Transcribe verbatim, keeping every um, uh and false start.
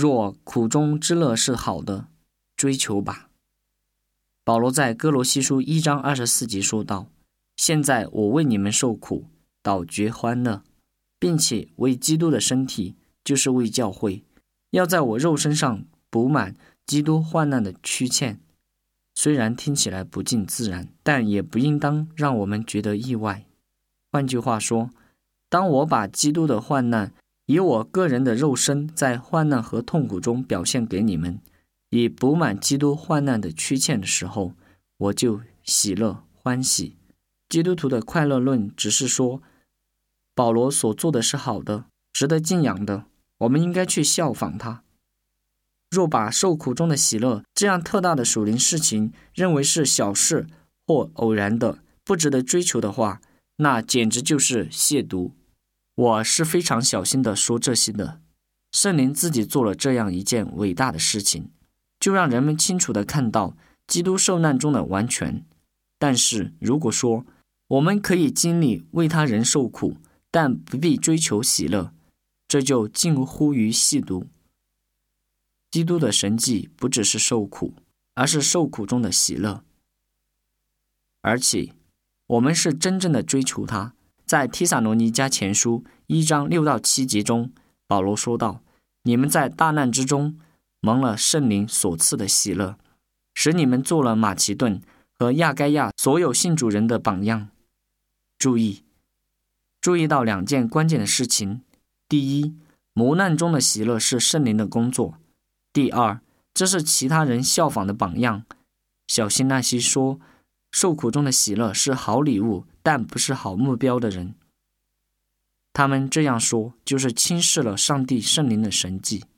若苦中之乐是好的，追求吧。保罗在哥罗西书一章二十四节说道：现在我为你们受苦，倒觉欢乐，并且为基督的身体，就是为教会，要在我肉身上补满基督患难的缺欠。虽然听起来不尽自然，但也不应当让我们觉得意外。换句话说，当我把基督的患难以我个人的肉身在患难和痛苦中表现给你们，以补满基督患难的缺欠的时候，我就喜乐欢喜。基督徒的快乐论只是说，保罗所做的是好的，值得敬仰的，我们应该去效仿他。若把受苦中的喜乐这样特大的属灵事情认为是小事或偶然的，不值得追求的话，那简直就是亵渎。我是非常小心地说这些的。圣灵自己做了这样一件伟大的事情，就让人们清楚地看到基督受难中的完全。但是如果说我们可以经历为他人受苦，但不必追求喜乐，这就近乎于亵渎。基督的神迹不只是受苦，而是受苦中的喜乐。而且我们是真正的追求他。在帖撒罗尼迦前书一章六到七节中，保罗说道：你们在大难之中蒙了圣灵所赐的喜乐，使你们做了马其顿和亚该亚所有信主人的榜样。注意注意到两件关键的事情：第一，磨难中的喜乐是圣灵的工作；第二，这是其他人效仿的榜样。小心那些说受苦中的喜乐是好礼物，但不是好目标的人。他们这样说，就是轻视了上帝圣灵的神迹。